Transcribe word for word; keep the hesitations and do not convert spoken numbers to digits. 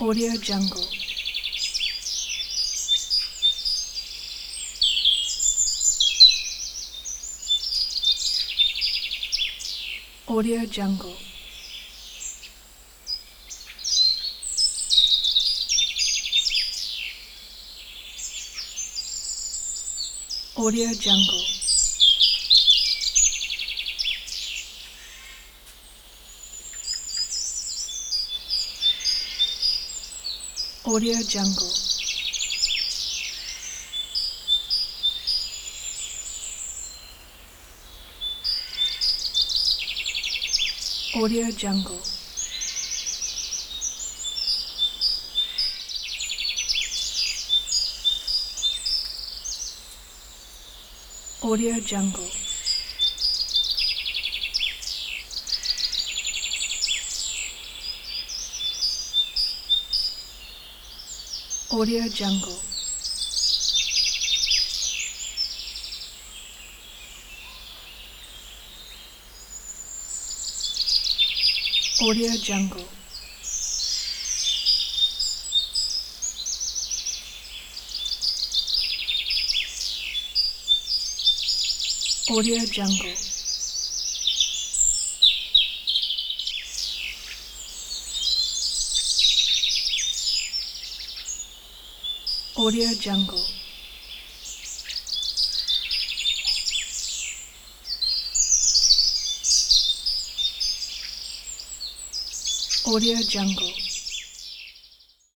Audio Jungle. Audio Jungle. Audio Jungle. Audio Jungle. Audio Jungle. Audio Jungle. Audio Jungle. Audio Jungle. Audio Jungle. Audio Jungle. Audio Jungle.